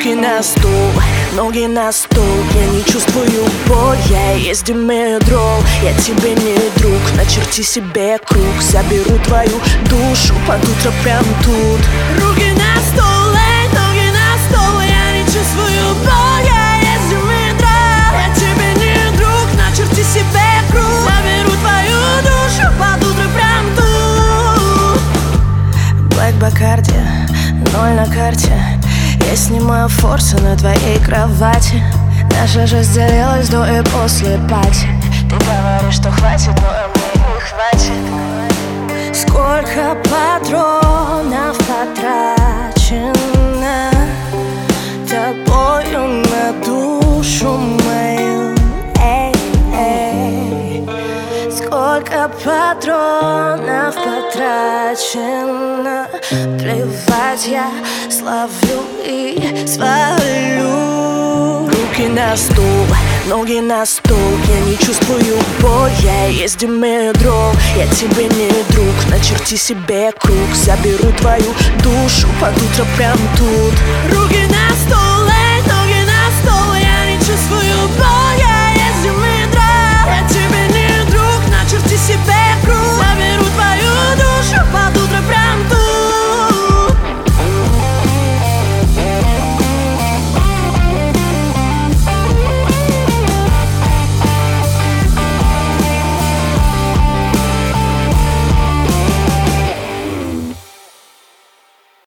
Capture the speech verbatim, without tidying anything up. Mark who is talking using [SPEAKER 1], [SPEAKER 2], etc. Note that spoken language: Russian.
[SPEAKER 1] Руки на стол, ноги на стол. Я не чувствую боль, я есть димедрол. Я тебе не друг, начерти себе круг. Заберу твою душу под утро прям тут. Руки на стол, эй, ноги на стол. Я не чувствую боль, я есть димедрол. Я тебе не друг, начерти себе круг. Заберу твою душу под утро прям тут. Блэк Бакарди, ноль на карте. Я снимаю форсы на твоей кровати. Наша жизнь делилась до и после пати. Ты говоришь, что хватит, но мне не хватит. Сколько патронов потрачено тобою на душу мою. Эй, эй. Сколько патронов потрачено. Плевать, я славлю и свалю. Руки на стол, ноги на стол. Я не чувствую боль, я есть димедрол. Я тебе не друг, начерти себе круг. Заберу твою душу под утро прям тут. Руки на